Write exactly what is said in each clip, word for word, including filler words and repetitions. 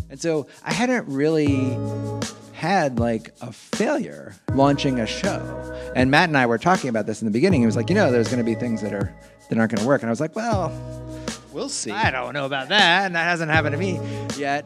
And so I hadn't really had like a failure launching a show. And Matt and I were talking about this in the beginning. He was like, you know, there's going to be things that are that aren't going to work. And I was like, well, we'll see. I don't know about that. And that hasn't happened to me yet.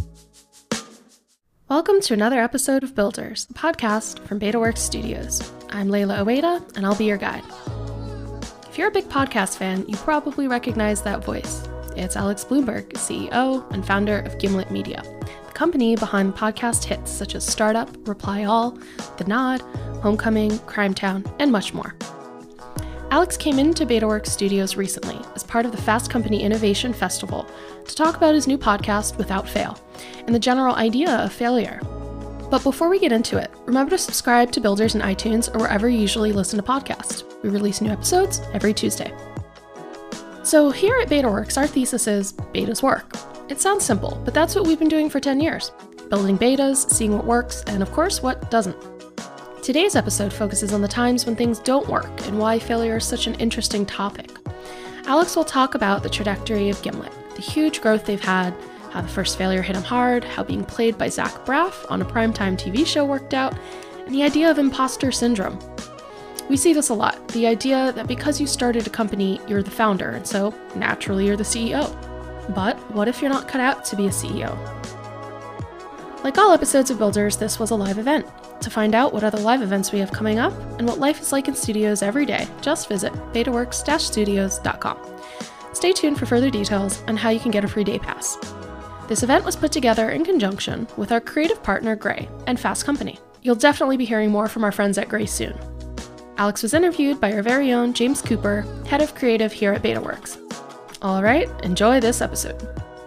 Welcome to another episode of Builders, a podcast from BetaWorks Studios. I'm Layla Oeda, and I'll be your guide. If you're a big podcast fan, you probably recognize that voice. It's Alex Blumberg, C E O and founder of Gimlet Media, the company behind podcast hits such as Startup, Reply All, The Nod, Homecoming, Crimetown, and much more. Alex came into BetaWorks Studios recently as part of the Fast Company Innovation Festival to talk about his new podcast, Without Fail, and the general idea of failure. But before we get into it, remember to subscribe to Builders in iTunes or wherever you usually listen to podcasts. We release new episodes every Tuesday. So here at BetaWorks, our thesis is betas work. It sounds simple, but that's what we've been doing for ten years. Building betas, seeing what works, and of course, what doesn't. Today's episode focuses on the times when things don't work and why failure is such an interesting topic. Alex will talk about the trajectory of Gimlet, the huge growth they've had, how the first failure hit him hard, how being played by Zach Braff on a primetime T V show worked out, and the idea of imposter syndrome. We see this a lot, the idea that because you started a company, you're the founder, and so naturally you're the C E O. But what if you're not cut out to be a C E O? Like all episodes of Builders, this was a live event. To find out what other live events we have coming up and what life is like in studios every day, just visit betaworks dash studios dot com. Stay tuned for further details on how you can get a free day pass. This event was put together in conjunction with our creative partner, Gray, and Fast Company. You'll definitely be hearing more from our friends at Gray soon. Alex was interviewed by our very own James Cooper, head of creative here at BetaWorks. All right, enjoy this episode.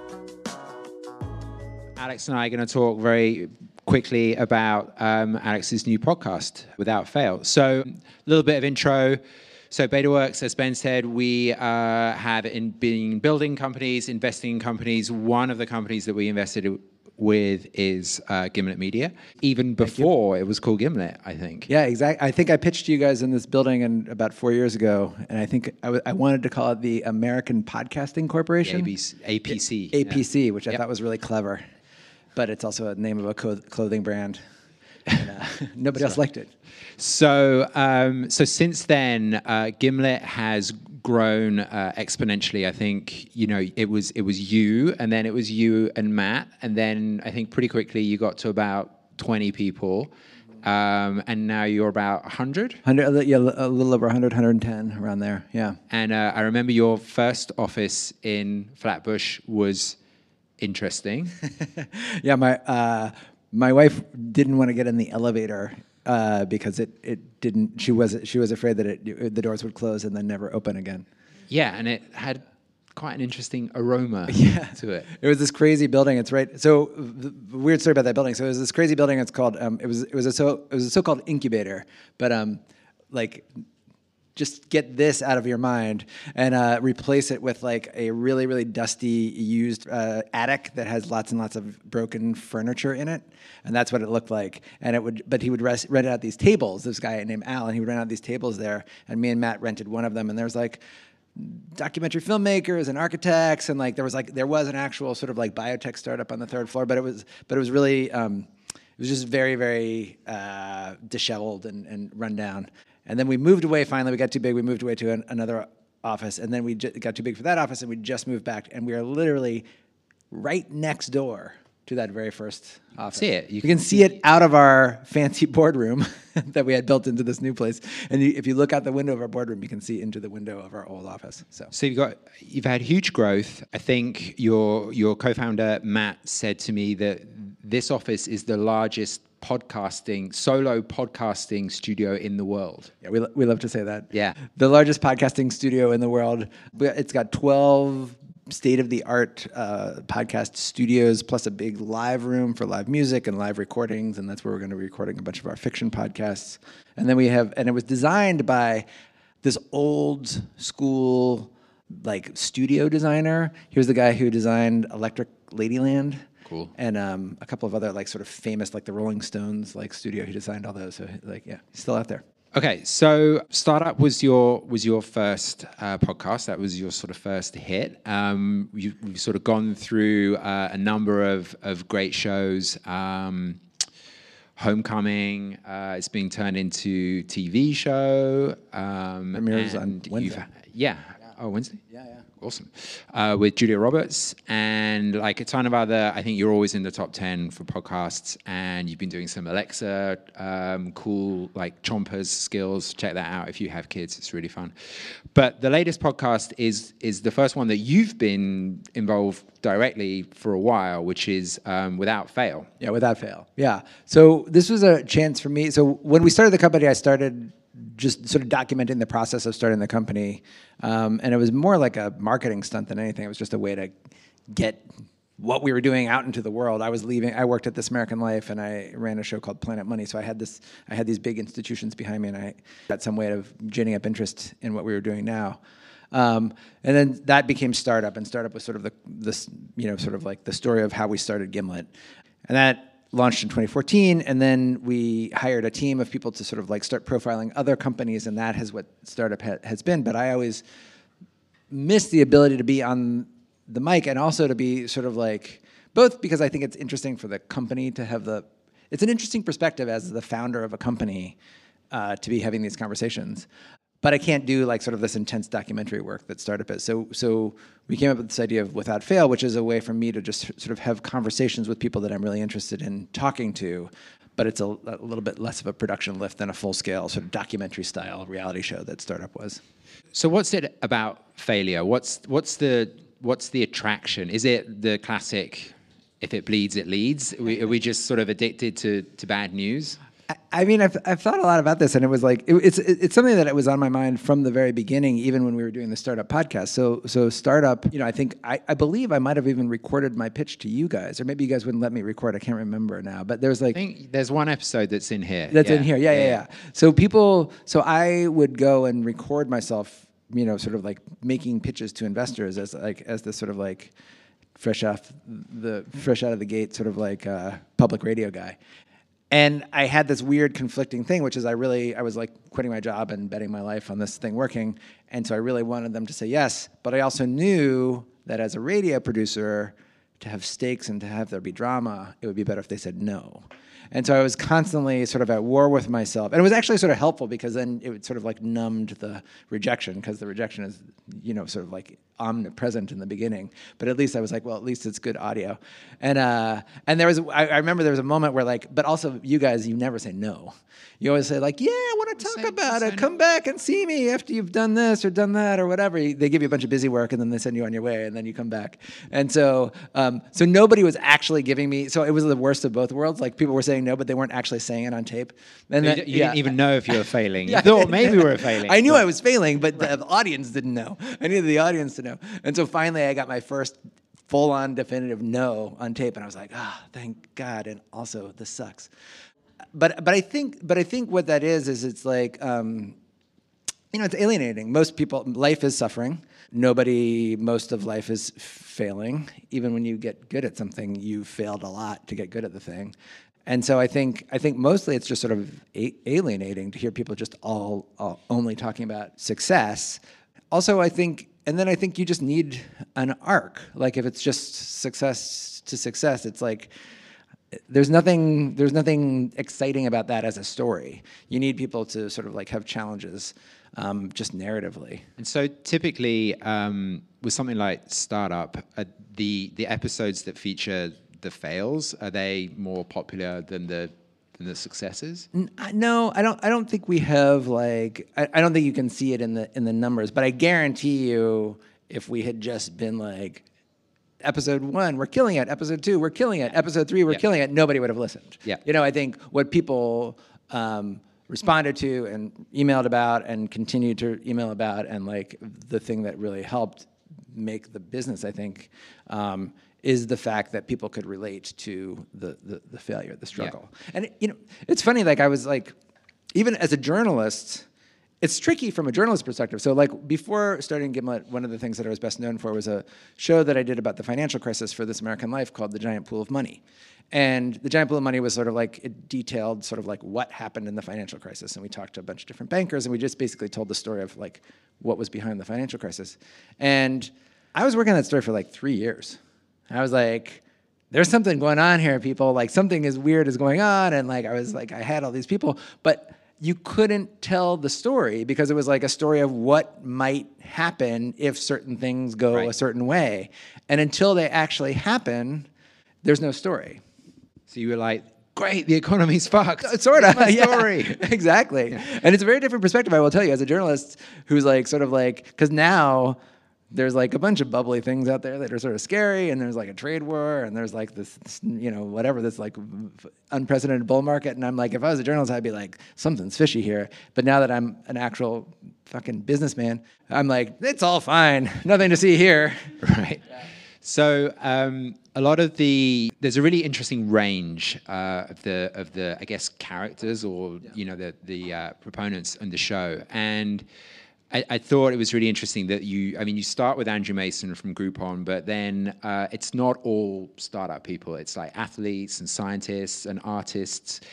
Alex and I are going to talk very quickly about um, Alex's new podcast, Without Fail. So, a little bit of intro. So, BetaWorks, as Ben said, we uh, have in, been building companies, investing in companies. One of the companies that we invested with is uh, Gimlet Media. Even before it was called Gimlet, I think. Yeah, exactly. I think I pitched you guys in this building in about four years ago, and I think I, w- I wanted to call it the American Podcasting Corporation. A B C, A P C. A P C, yeah. Which I yep. thought was really clever. But it's also a name of a co- clothing brand. And, uh, nobody so, else liked it. So, um, so since then, uh, Gimlet has grown uh, exponentially. I think you know it was it was you, and then it was you and Matt, and then I think pretty quickly you got to about twenty people, um, and now you're about one hundred. one hundred, yeah, a little over one hundred, one hundred ten around there. Yeah. And uh, I remember your first office in Flatbush was interesting. yeah, my uh, my wife didn't want to get in the elevator uh, because it, it didn't. She was she was afraid that it, the doors would close and then never open again. Yeah, and it had quite an interesting aroma yeah. to it. It was this crazy building. It's right. So the weird story about that building. So it was this crazy building. It's called. Um, it was it was a so it was a so-called incubator, but um, like. Just get this out of your mind and uh, replace it with like a really, really dusty used uh, attic that has lots and lots of broken furniture in it. And that's what it looked like. And it would, but he would rest, rent out these tables, this guy named Alan, he would rent out these tables there. And me and Matt rented one of them. And there was like documentary filmmakers and architects. And like, there was like, there was an actual sort of like biotech startup on the third floor, but it was, but it was really, um, it was just very, very uh, disheveled and, and run down. And then we moved away finally. We got too big. We moved away to an, another office. And then we j- got too big for that office, and we just moved back. And we are literally right next door to that very first office. See it. You, you can see it out of our fancy boardroom that we had built into this new place. And you, if you look out the window of our boardroom, you can see into the window of our old office. So, so you've got you've had huge growth. I think your your co-founder Matt said to me that this office is the largest podcasting, solo podcasting studio in the world. Yeah, we we love to say that. Yeah. The largest podcasting studio in the world. It's got twelve state-of-the-art uh, podcast studios, plus a big live room for live music and live recordings, and that's where we're going to be recording a bunch of our fiction podcasts. And then we have, and it was designed by this old school like studio designer. He was the guy who designed Electric Ladyland. Cool. And um, a couple of other like sort of famous, like the Rolling Stones, like studio. He designed all those. So like, yeah, he's still out there. Okay, so Startup was your was your first uh, podcast. That was your sort of first hit. Um, you, you've sort of gone through uh, a number of of great shows. Um, Homecoming, uh, it's being turned into T V show. Um, Premieres on and Wednesday. you've- Yeah. Oh, Wednesday? Yeah, yeah. Awesome. Uh, with Julia Roberts and like a ton of other, I think you're always in the top ten for podcasts, and you've been doing some Alexa, um, cool like chompers skills. Check that out if you have kids. It's really fun. But the latest podcast is is the first one that you've been involved directly for a while, which is um, Without Fail. Yeah, without fail. Yeah. So this was a chance for me. So when we started the company, I started just sort of documenting the process of starting the company. Um, and it was more like a marketing stunt than anything. It was just a way to get what we were doing out into the world. I was leaving, I worked at This American Life, and I ran a show called Planet Money. So I had this, I had these big institutions behind me, and I got some way of ginning up interest in what we were doing now. Um, and then that became Startup, and Startup was sort of the, this, you know, sort of like the story of how we started Gimlet. And that launched in twenty fourteen, and then we hired a team of people to sort of like start profiling other companies, and that is what Startup ha- has been. But I always miss the ability to be on the mic, and also to be sort of like, both because I think it's interesting for the company to have the, it's an interesting perspective as the founder of a company uh, to be having these conversations. But I can't do like sort of this intense documentary work that Startup is. So so we came up with this idea of Without Fail, which is a way for me to just sort of have conversations with people that I'm really interested in talking to, but it's a, a little bit less of a production lift than a full-scale sort of documentary style reality show that Startup was. So what's it about failure? What's what's the what's the attraction? Is it the classic, if it bleeds, it leads? Are we, are we just sort of addicted to, to bad news? I mean, I've, I've thought a lot about this, and it was like, it, it's it's something that it was on my mind from the very beginning, even when we were doing the Startup podcast. So so Startup, you know, I think, I, I believe I might have even recorded my pitch to you guys, or maybe you guys wouldn't let me record, I can't remember now, but there was like... I think there's one episode that's in here. That's yeah. in here, yeah, yeah, yeah, yeah. So people, so I would go and record myself, you know, sort of like making pitches to investors as like, as this sort of like fresh off the, fresh out of the gate sort of like uh, public radio guy. And I had this weird conflicting thing, which is I really, I was like quitting my job and betting my life on this thing working. And so I really wanted them to say yes. But I also knew that as a radio producer, to have stakes and to have there be drama, it would be better if they said no. And so I was constantly sort of at war with myself. And it was actually sort of helpful because then it would sort of like numbed the rejection, because the rejection is, you know, sort of like omnipresent in the beginning. But at least I was like, well, at least it's good audio. And uh, and there was, I, I remember there was a moment where like, but also you guys, you never say no. You always say like, yeah, I want to talk Say- about say it. no. Come back and see me after you've done this or done that or whatever. They give you a bunch of busy work and then they send you on your way and then you come back. And so, um, so nobody was actually giving me, so it was the worst of both worlds. Like people were saying no, but they weren't actually saying it on tape. And You, then, d- you yeah. didn't even know if you were failing. Yeah. You thought maybe we were failing. I knew but- I was failing, but the audience didn't know. I needed the audience to know. And so finally I got my first full-on definitive no on tape, and I was like, ah, thank God, and also this sucks. But but I think but I think what that is is it's like um, you know, it's alienating. Most people, life is suffering. Nobody, most of life is failing. Even when you get good at something, you failed a lot to get good at the thing. And so I think I think mostly it's just sort of a- alienating to hear people just all, all only talking about success. Also, I think, and then I think you just need an arc. Like if it's just success to success, it's like there's nothing there's nothing exciting about that as a story. You need people to sort of like have challenges, um, just narratively. And so typically, um, with something like Startup, uh, the the episodes that feature the fails, are they more popular than the than the successes? N- I- No, I don't. I don't think we have like. I, I don't think you can see it in the in the numbers. But I guarantee you, if we had just been like, episode one, we're killing it. Episode two, we're killing it. Episode three, we're Yeah. killing it. Nobody would have listened. Yeah. You know, I think what people um, responded to and emailed about and continue to email about, and like the thing that really helped make the business, I think, um, is the fact that people could relate to the the, the failure, the struggle. And you know, it's funny. Like I was like, even as a journalist, it's tricky from a journalist perspective. So like before starting Gimlet, one of the things that I was best known for was a show that I did about the financial crisis for This American Life called The Giant Pool of Money. And The Giant Pool of Money was sort of like, it detailed sort of like what happened in the financial crisis. And we talked to a bunch of different bankers, and we just basically told the story of like what was behind the financial crisis. And I was working on that story for like three years. I was like, there's something going on here, people. Like something is weird is going on. And like I was like, I had all these people, but you couldn't tell the story because it was like a story of what might happen if certain things go Right. a certain way. And until they actually happen, there's no story. So you were like, great, the economy's fucked. Sort of, Here's my yeah, story. exactly. Yeah. And it's a very different perspective, I will tell you, as a journalist who's like sort of like, because now there's like a bunch of bubbly things out there that are sort of scary, and there's like a trade war, and there's like this, this, you know, whatever, this like unprecedented bull market. And I'm like, if I was a journalist, I'd be like, something's fishy here. But now that I'm an actual fucking businessman, I'm like, it's all fine. Nothing to see here. Right. So um, a lot of the there's a really interesting range uh, of the of the I guess characters or yeah. you know the the uh, proponents on the show, and I, I thought it was really interesting that you I mean you start with Andrew Mason from Groupon, but then uh, it's not all startup people. It's like athletes and scientists and artists.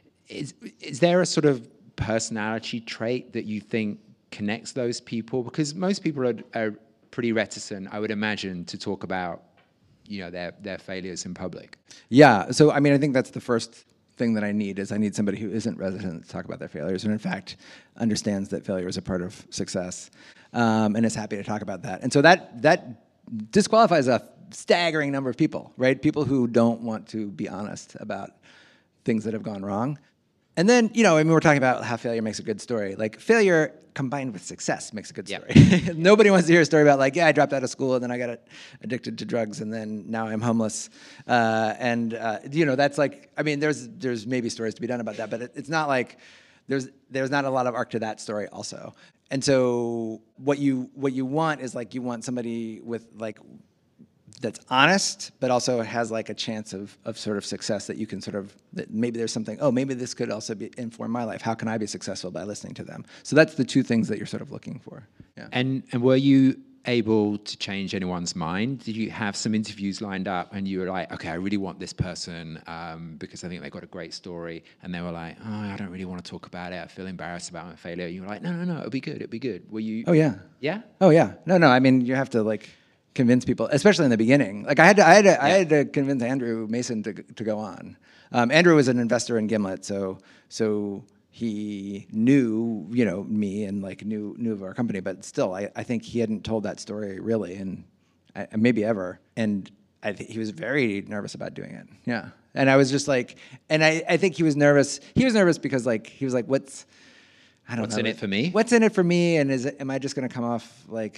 Is is there a sort of personality trait that you think connects those people? Because most people are, are pretty reticent, I would imagine, to talk about, you know, their their failures in public. Yeah. So I mean, I think that's the first thing that I need is I need somebody who isn't reticent to talk about their failures and in fact understands that failure is a part of success um, and is happy to talk about that. And so that that disqualifies a staggering number of people, right? People who don't want to be honest about things that have gone wrong. And then, you know, I mean, we're talking about how failure makes a good story. Like, failure combined with success makes a good story. Yep. Nobody wants to hear a story about, like, yeah, I dropped out of school, and then I got addicted to drugs, and then now I'm homeless. Uh, and, uh, you know, that's like, I mean, there's there's maybe stories to be done about that, but it, it's not like, there's there's not a lot of arc to that story also. And so what you what you want is, like, you want somebody with, like, that's honest, but also has like a chance of of sort of success that you can sort of, that maybe there's something, oh, maybe this could also be inform my life. How can I be successful by listening to them? So that's the two things that you're sort of looking for. Yeah. And and were you able to change anyone's mind? Did you have some interviews lined up and you were like, okay, I really want this person um, because I think they've got a great story, and they were like, oh, I don't really want to talk about it. I feel embarrassed about my failure. You were like, no, no, no, it'll be good. It'll be good. Were you? Oh yeah. Yeah. Oh yeah. No, no. I mean, you have to like convince people, especially in the beginning. Like I had to, I had to, yeah. I had to convince Andrew Mason to to go on. Um, Andrew was an investor in Gimlet, so so he knew, you know, me and like knew knew of our company, but still, I, I think he hadn't told that story really, and I, maybe ever. And I think he was very nervous about doing it. Yeah, and I was just like, and I, I think he was nervous. He was nervous because like he was like, what's I don't what's know. in it for me? What's in it for me? And is it, am I just going to come off like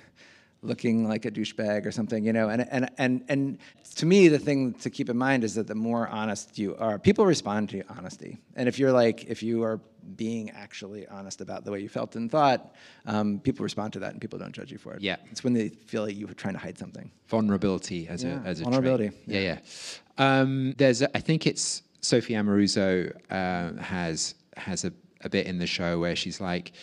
looking like a douchebag or something, you know? And and and and to me, the thing to keep in mind is that the more honest you are, people respond to honesty. And if you're like, if you are being actually honest about the way you felt and thought, um, people respond to that, and people don't judge you for it. Yeah, it's when they feel like you were trying to hide something. Vulnerability as yeah. a as a vulnerability. trait. Yeah, yeah. yeah. Um, there's, a, I think it's Sophie Amoruso uh, has has a, a bit in the show where she's like,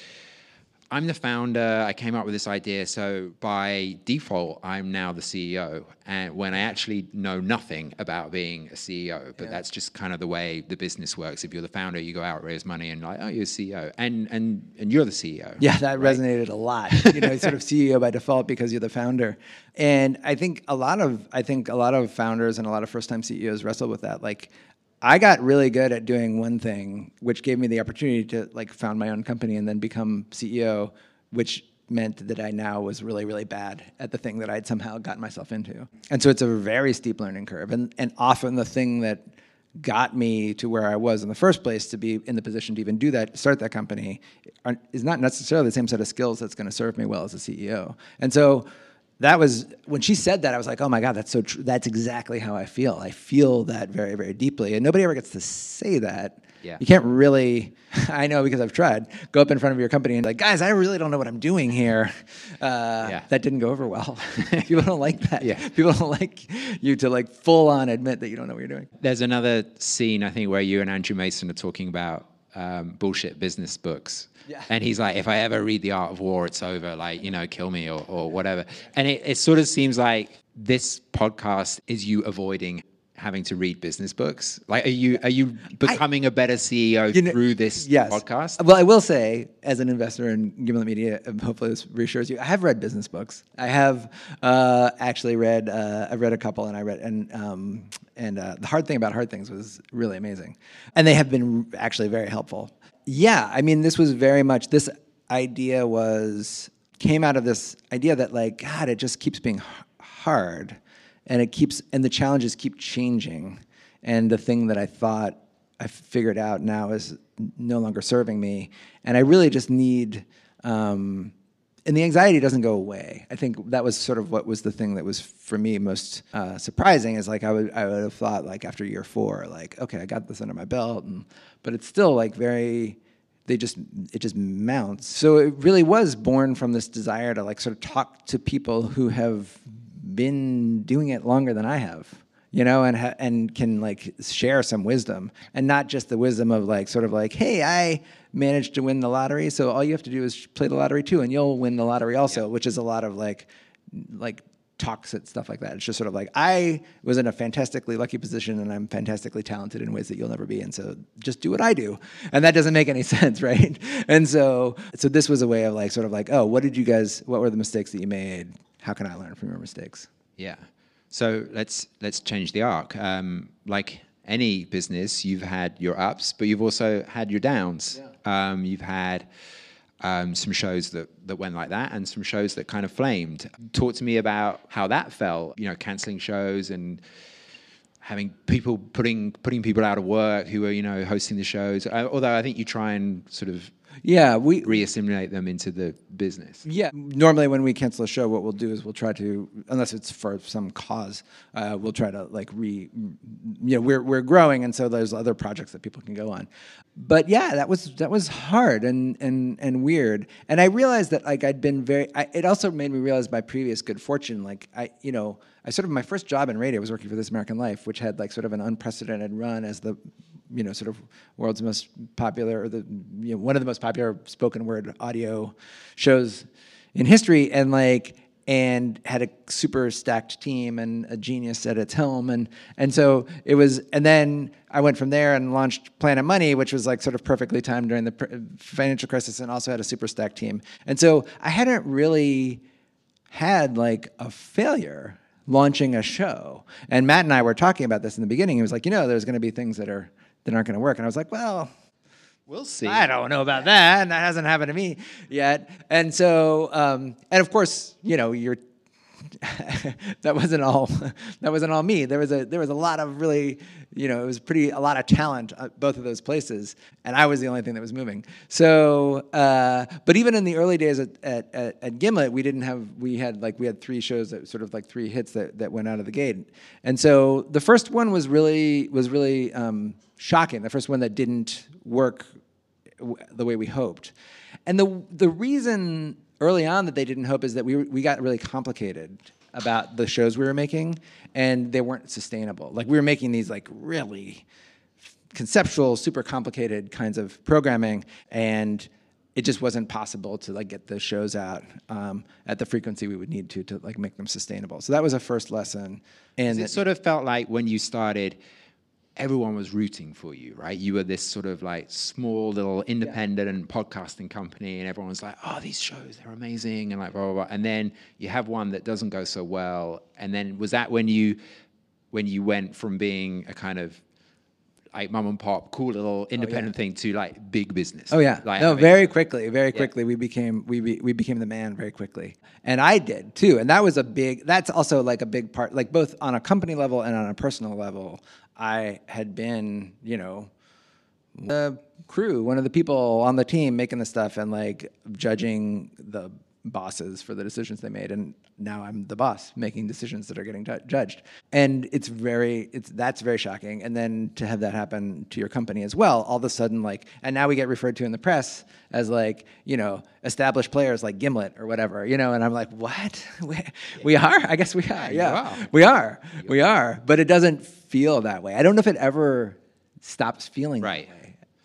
I'm the founder, I came up with this idea, so by default, I'm now the C E O, and when I actually know nothing about being a C E O, but yeah. that's just kind of the way the business works. If you're the founder, you go out, raise money, and like, oh, you're a C E O, and and and you're the C E O. Yeah, that right? resonated a lot. You know, sort of C E O by default because you're the founder. And I think a lot of, I think a lot of founders and a lot of first-time C E Os wrestle with that. Like, I got really good at doing one thing, which gave me the opportunity to like found my own company and then become C E O, which meant that I now was really, really bad at the thing that I'd somehow gotten myself into. And so it's a very steep learning curve. And and often the thing that got me to where I was in the first place to be in the position to even do that, start that company, are, is not necessarily the same set of skills that's going to serve me well as a C E O. And so that was, when she said that, I was like, oh my God, that's so true. That's exactly how I feel. I feel that very, very deeply. And nobody ever gets to say that. Yeah. You can't really, I know because I've tried, go up in front of your company and be like, guys, I really don't know what I'm doing here. Uh, yeah. That didn't go over well. People don't like that. Yeah. People don't like you to like full on admit that you don't know what you're doing. There's another scene, I think, where you and Andrew Mason are talking about um, bullshit business books. Yeah. And he's like, if I ever read The Art of War, it's over. Like, you know, kill me or, or whatever. And it, it sort of seems like this podcast is you avoiding having to read business books. Like, are you are you becoming I, a better C E O you know, through this yes. podcast? Well, I will say, as an investor in Gimlet Media, hopefully this reassures you, I have read business books. I have uh, actually read. Uh, I've read a couple, and I read and um, and uh, The Hard Thing About Hard Things was really amazing, and they have been actually very helpful. Yeah, I mean, this was very much this idea was came out of this idea that like God, it just keeps being hard. And it keeps, and the challenges keep changing. And the thing that I thought I figured out now is no longer serving me. And I really just need, um, and the anxiety doesn't go away. I think that was sort of what was the thing that was for me most uh, surprising is like I would I would have thought like after year four, like, okay, I got this under my belt, and but it's still like very, they just, it just mounts. So it really was born from this desire to like sort of talk to people who have been doing it longer than I have, you know, and ha- and can like share some wisdom, and not just the wisdom of like sort of like, hey, I managed to win the lottery, so all you have to do is play the lottery too, and you'll win the lottery also, yeah. Which is a lot of like, like talks and stuff like that. It's just sort of like I was in a fantastically lucky position, and I'm fantastically talented in ways that you'll never be, and so just do what I do, and that doesn't make any sense, right? And so, so this was a way of like sort of like, oh, what did you guys? What were the mistakes that you made? How can I learn from your mistakes? Yeah. So let's let's change the arc. Um, like any business, you've had your ups, but you've also had your downs. Yeah. Um, you've had um, some shows that, that went like that, and some shows that kind of flamed. Talk to me about how that felt. You know, canceling shows and having people putting putting people out of work who are you know hosting the shows. Uh, although I think you try and sort of Yeah, we re-assimilate them into the business. Yeah, normally when we cancel a show, what we'll do is we'll try to, unless it's for some cause, uh, we'll try to like re, you know, we're we're growing, and so there's other projects that people can go on. But yeah, that was that was hard and and and weird. And I realized that like I'd been very. I, it also made me realize my previous good fortune. Like I, you know, I sort of my first job in radio was working for This American Life, which had like sort of an unprecedented run as the, you know, sort of world's most popular, or the you know one of the most popular spoken word audio shows in history, and like and had a super stacked team and a genius at its helm, and and so it was. And then I went from there and launched Planet Money, which was like sort of perfectly timed during the pr- financial crisis, and also had a super stacked team. And so I hadn't really had like a failure launching a show. And Matt and I were talking about this in the beginning. He was like, you know, there's going to be things that are that aren't going to work. And I was like, well, we'll see. I don't know about that. And that hasn't happened to me yet. And so, um, and of course, you know, you're, that wasn't all, that wasn't all me. There was a, there was a lot of really, you know, it was pretty, a lot of talent at both of those places. And I was the only thing that was moving. So, uh, but even in the early days at, at, at, at Gimlet, we didn't have, we had like, we had three shows that sort of like three hits that, that went out of the gate. And so the first one was really, was really, um, shocking. The first one that didn't work w- the way we hoped. And the the reason early on that they didn't hope is that we we got really complicated about the shows we were making, and they weren't sustainable. Like we were making these like really conceptual, super complicated kinds of programming, and it just wasn't possible to like get the shows out um, at the frequency we would need to to like make them sustainable. So that was a first lesson. And it sort of felt like when you started, everyone was rooting for you, right? You were this sort of like small little independent yeah. podcasting company, and everyone was like, oh, these shows, they're amazing, and like blah, blah, blah. And then you have one that doesn't go so well. And then was that when you when you went from being a kind of like mom and pop, cool little independent oh, yeah. thing to like big business? Oh yeah, like, no, I mean, very quickly, very yeah. quickly we became we be, we became the man very quickly, and I did too. And that was a big. That's also like a big part, like both on a company level and on a personal level. I had been, you know, the crew, one of the people on the team making the stuff and like judging the bosses for the decisions they made, and now I'm the boss making decisions that are getting ju- judged. And it's very, it's that's very shocking. And then to have that happen to your company as well, all of a sudden, like, and now we get referred to in the press as like, you know, established players like Gimlet or whatever, you know, and I'm like, what? we, we are? I guess we are. Yeah, yeah. we are. We are. But it doesn't feel that way. I don't know if it ever stops feeling right. that way.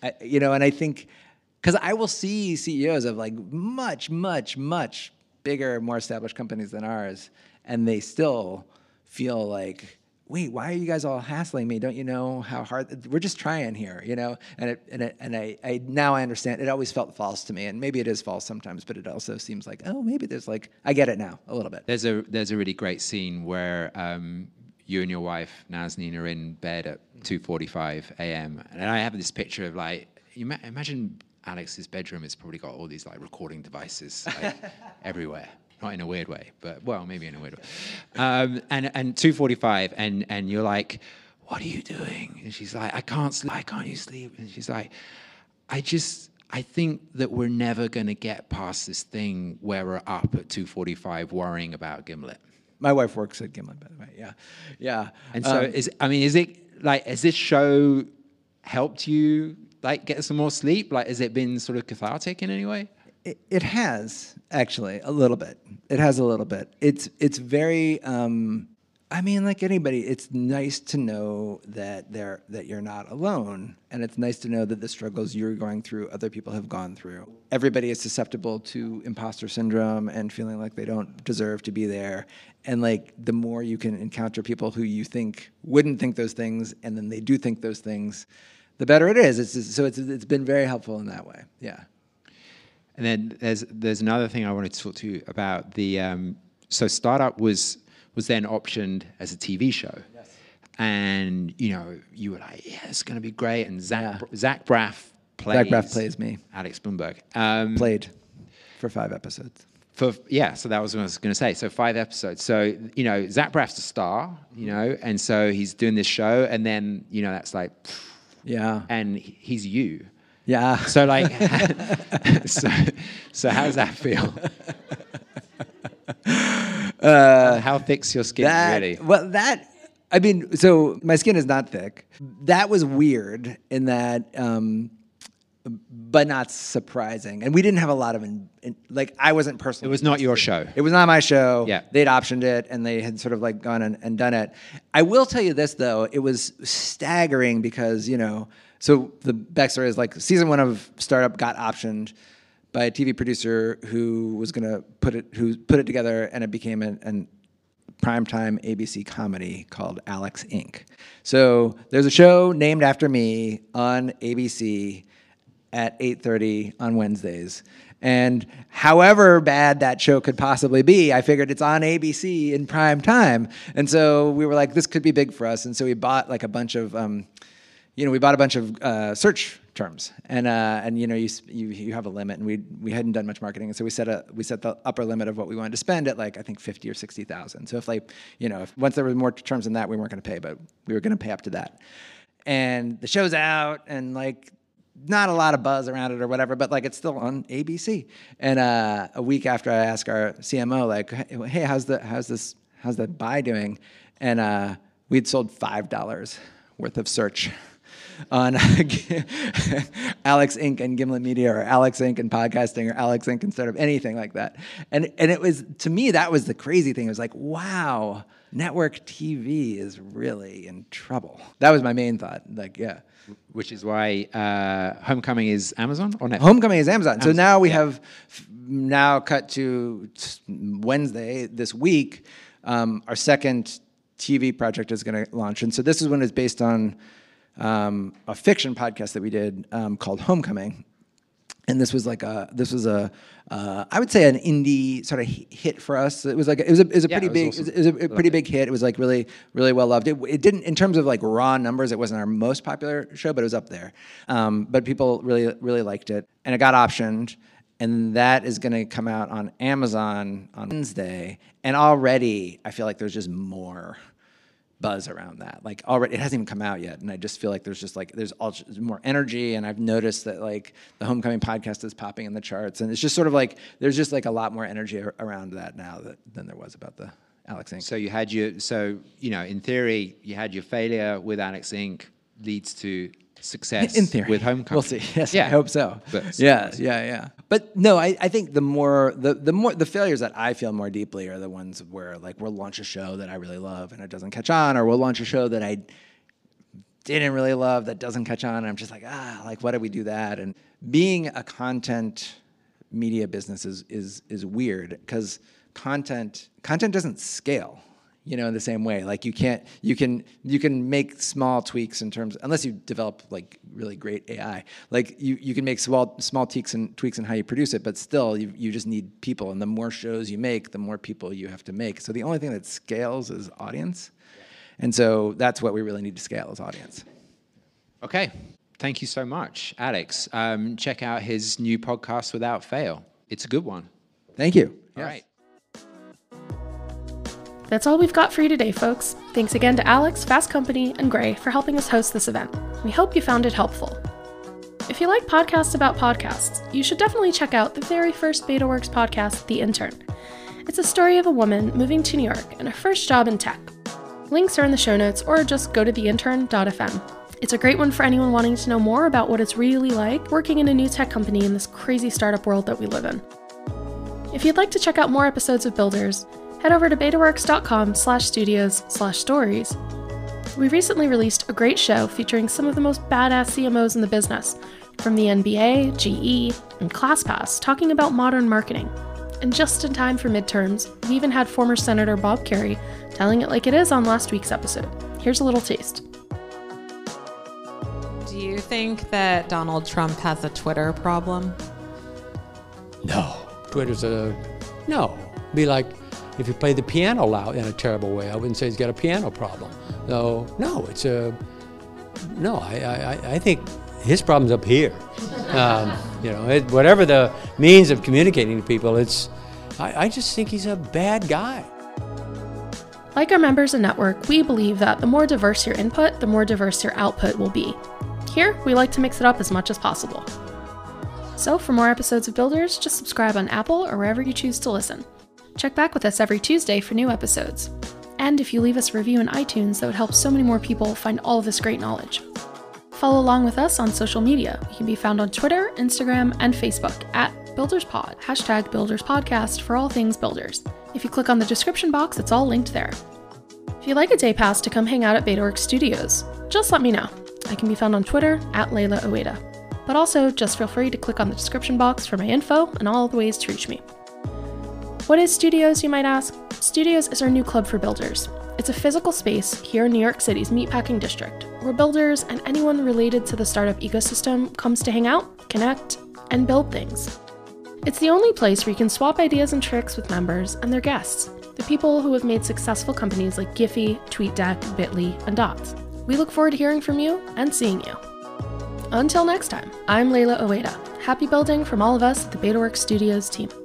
I, you know, and I think because I will see C E Os of like much, much, much bigger, more established companies than ours, and they still feel like, wait, why are you guys all hassling me? Don't you know how hard we're just trying here, you know? And it, and it, and I, I now I understand. It always felt false to me, and maybe it is false sometimes, but it also seems like, oh, maybe there's like I get it now a little bit. There's a there's a really great scene where um, you and your wife Nazneen are in bed at two forty-five a.m. and I have this picture of like, you ma- imagine Alex's bedroom. It's probably got all these like recording devices like, everywhere. Not in a weird way, but well, maybe in a weird way. Um, and and two forty-five, and and you're like, what are you doing? And she's like, I can't sleep. Why can't you sleep? And she's like, I just, I think that we're never going to get past this thing where we're up at two forty-five worrying about Gimlet. My wife works at Gimlet, by the way. Yeah, yeah. And so, um, is I mean, is it like, has this show helped you like get some more sleep? Like, has it been sort of cathartic in any way? It, it has actually a little bit. It has a little bit. It's it's very. Um, I mean, like anybody, it's nice to know that they're that you're not alone, and it's nice to know that the struggles you're going through, other people have gone through. Everybody is susceptible to imposter syndrome and feeling like they don't deserve to be there. And like the more you can encounter people who you think wouldn't think those things, and then they do think those things, the better it is. It's just, so it's it's been very helpful in that way. Yeah. And then there's there's another thing I wanted to talk to you about. The um, so Startup was was then optioned as a T V show, yes. And you know you were like, yeah, it's going to be great. And Zach yeah. Zach Braff plays Zach Braff plays me, Alex Blumberg. Um, Played for five episodes. For yeah, so that was what I was going to say. So five episodes. So you know Zach Braff's a star, you know, and so he's doing this show, and then you know that's like, yeah, and he's you. Yeah. So like, so so how does that feel? Uh, how thick's your skin that, really? Well, that I mean, so my skin is not thick. That was weird in that, um, but not surprising. And we didn't have a lot of in, in, like I wasn't personally. It was not your show. It was not my show. Yeah. They'd optioned it, and they had sort of like gone and, and done it. I will tell you this though, it was staggering because you know. So the backstory is like season one of Startup got optioned by a T V producer who was going to put it who put it together, and it became an, an primetime A B C comedy called Alex Incorporated. So there's a show named after me on A B C at eight thirty on Wednesdays. And however bad that show could possibly be, I figured it's on A B C in prime time. And so we were like, this could be big for us. And so we bought like a bunch of um, You know, we bought a bunch of uh, search terms, and uh, and you know, you, you you have a limit, and we we hadn't done much marketing, and so we set a we set the upper limit of what we wanted to spend at like I think fifty or sixty thousand. So if like you know, if once there was more terms than that, we weren't going to pay, but we were going to pay up to that. And the show's out, and like not a lot of buzz around it or whatever, but like it's still on A B C. And uh, a week after, I asked our C M O like, hey, how's the how's this how's that buy doing? And uh, we'd sold five dollars worth of search on Alex Incorporated and Gimlet Media, or Alex Incorporated and podcasting, or Alex Incorporated and startup, anything like that. And and it was, to me, that was the crazy thing. It was like, wow, network T V is really in trouble. That was my main thought. Like, yeah. Which is why uh, Homecoming is Amazon or Netflix? Homecoming is Amazon. Amazon. So now we yeah. have now cut to Wednesday this week. Um, our second T V project is going to launch, and so this is one is based on um, a fiction podcast that we did um, called Homecoming. And this was like a, this was a, uh, I would say an indie sort of hit for us. It was like, it was a, it was a yeah, pretty it big, awesome. it was a, a pretty big hit. It was like really, really well loved. It, it didn't, in terms of like raw numbers, it wasn't our most popular show, but it was up there. Um, but people really, really liked it. And it got optioned. And that is going to come out on Amazon on Wednesday. And already I feel like there's just more buzz around that. Like already, it hasn't even come out yet, and I just feel like there's just like there's all there's more energy, and I've noticed that like the Homecoming podcast is popping in the charts, and it's just sort of like there's just like a lot more energy ar- around that now that, than there was about the Alex Incorporated. So you had your so you know in theory you had your failure with Alex Incorporated leads to success in theory with Homecoming. We'll see. Yes, yeah. I hope so. But, yeah, yeah, yeah. But no, I, I think the more the the more the failures that I feel more deeply are the ones where like we'll launch a show that I really love and it doesn't catch on, or we'll launch a show that I didn't really love, that doesn't catch on. And I'm just like, ah, like, why did we do that? And being a content media business is is is weird because content content doesn't scale, you know, in the same way. Like you can't, you can you can make small tweaks in terms, unless you develop like really great A I. Like you you can make small small tweaks and tweaks in how you produce it, but still you you just need people. And the more shows you make, the more people you have to make. So the only thing that scales is audience. And so that's what we really need to scale as audience. Okay. Thank you so much, Alex. Um, check out his new podcast, Without Fail. It's a good one. Thank you. All Yes. right. That's all we've got for you today, folks. Thanks again to Alex, Fast Company, and Gray for helping us host this event. We hope you found it helpful. If you like podcasts about podcasts, you should definitely check out the very first BetaWorks podcast, The Intern. It's a story of a woman moving to New York and her first job in tech. Links are in the show notes, or just go to the intern dot f m. It's a great one for anyone wanting to know more about what it's really like working in a new tech company in this crazy startup world that we live in. If you'd like to check out more episodes of Builders, head over to betaworks dot com slash studios slash stories. We recently released a great show featuring some of the most badass C M Os in the business, from the N B A, G E, and ClassPass, talking about modern marketing. And just in time for midterms, we even had former Senator Bob Kerrey telling it like it is on last week's episode. Here's a little taste. Do you think that Donald Trump has a Twitter problem? No. Twitter's a... No. Be like if you play the piano loud in a terrible way. I wouldn't say he's got a piano problem. So, no, it's a... No, I, I, I think his problem's up here. Um, you know, it, whatever the means of communicating to people, it's... I, I just think he's a bad guy. Like our members and network, we believe that the more diverse your input, the more diverse your output will be. Here, we like to mix it up as much as possible. So for more episodes of Builders, just subscribe on Apple or wherever you choose to listen. Check back with us every Tuesday for new episodes. And if you leave us a review in iTunes, that would help so many more people find all of this great knowledge. Follow along with us on social media. We can be found on Twitter, Instagram, and Facebook at BuildersPod, hashtag BuildersPodcast for all things Builders. If you click on the description box, it's all linked there. If you'd like a day pass to come hang out at BetaWorks Studios, just let me know. I can be found on Twitter at Layla Ueda. But also, just feel free to click on the description box for my info and all the ways to reach me. What is Studios, you might ask? Studios is our new club for builders. It's a physical space here in New York City's meatpacking district, where builders and anyone related to the startup ecosystem comes to hang out, connect, and build things. It's the only place where you can swap ideas and tricks with members and their guests, the people who have made successful companies like Giphy, TweetDeck, Bitly, and Dots. We look forward to hearing from you and seeing you. Until next time, I'm Layla Ueda. Happy building from all of us at the BetaWorks Studios team.